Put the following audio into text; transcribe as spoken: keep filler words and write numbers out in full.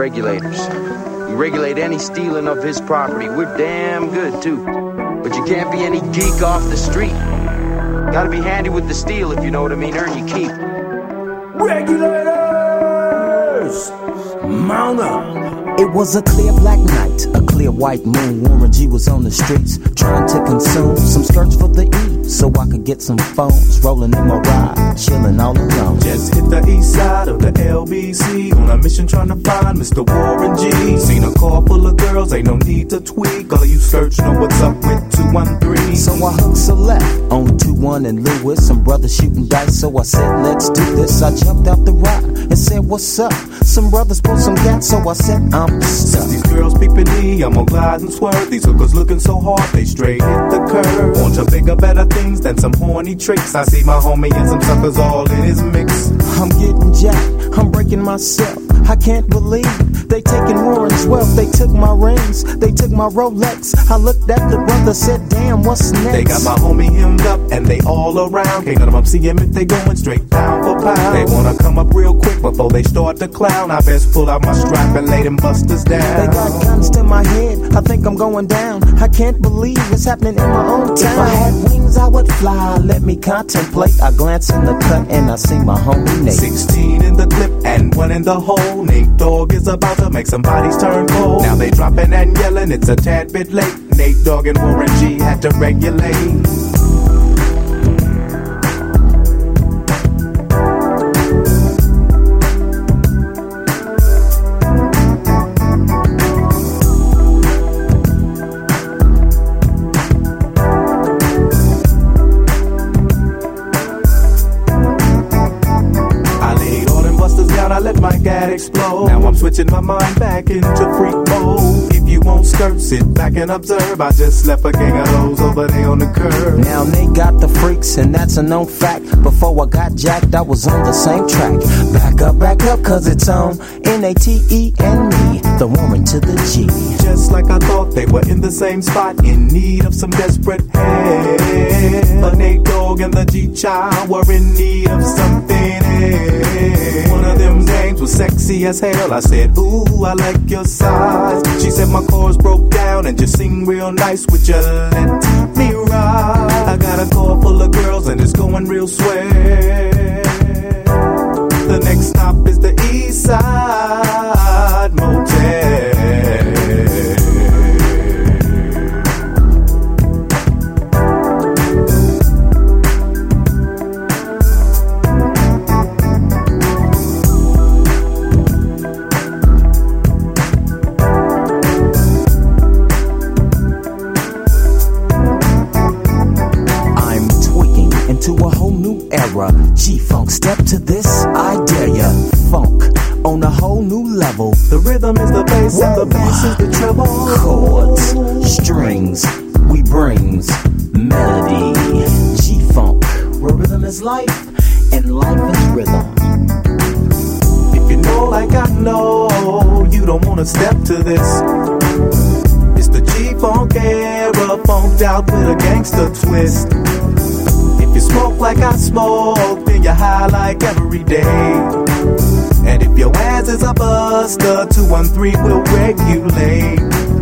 regulators. We regulate any stealing of his property. We're damn good, too. But you can't be any geek off the street. Gotta be handy with the steel, if you know what I mean. Earn your keep. Regulators! Mount up! It was a clear black night, a clear white moon. Warren G was on the streets, trying to consume some skirts for the E, so I could get some phones. Rolling in my ride, chilling all alone. Just hit the east side of the L B C, on a mission trying to find Mister Warren G. Seen a car full of girls, ain't no need to tweak. All of you search know what's up with two one three. So I hooked a left on two one and Lewis. Some brothers shooting dice, so I said, let's do this. I jumped out the ride and said, what's up? Some brothers pulled some gas, so I said, I'm stuck. These girls peeping me, I'm gonna glide and swerve. These hookers looking so hard, they straight hit the curve. Want to bigger, better things than some horny tricks. I see my homie and some suckers all in his mix. I'm getting jacked, I'm breaking myself. I can't believe they taking Warren's wealth. They took my rings, they took my Rolex. I looked at the brother, said, damn, what's next? They got my homie hemmed up and they all around. Can't none of them see him if they going straight pound for pound. They wanna come up real quick before they start to clown. I best pull out my strap and lay them busters down. They got guns to my head, I think I'm going down. I can't believe it's happening in my own town. If I had wings, I would fly, let me contemplate. I glance in the cut and I see my homie Nate. Sixteen in the clip and one in the hole. Nate Dogg is about to make some bodies turn cold. Now they dropping and yelling, it's a tad bit late. Nate Dogg and Warren G had to regulate. Explode. Now I'm switching my mind back into freak mode. If you won't skirt, sit back and observe. I just left a gang of those over there on the curb. Now they got the freaks and that's a known fact. Before I got jacked, I was on the same track. Back up, back up, cause it's on N A T E and me, the woman to the G. Just like I thought, they were in the same spot, in need of some desperate help. But Nate Dogg and the G-Child were in need of something else. One of them dames was sexy as hell. I said, ooh, I like your size. She said my chords broke down and just sing real nice. Would you let me ride? I got a car full of girls and it's going real swell. The next stop is the East Side Motel. To a whole new era, G-Funk, step to this, I dare ya. Funk on a whole new level. The rhythm is the bass and the bass is the treble. Chords, strings, we brings melody. G-Funk, where rhythm is life and life is rhythm. If you know like I know, you don't wanna step to this. It's the G-Funk era, funked out with a gangster twist. If you smoke like I smoke, then you're high like every day. And if your ass is a buster, two one three will regulate.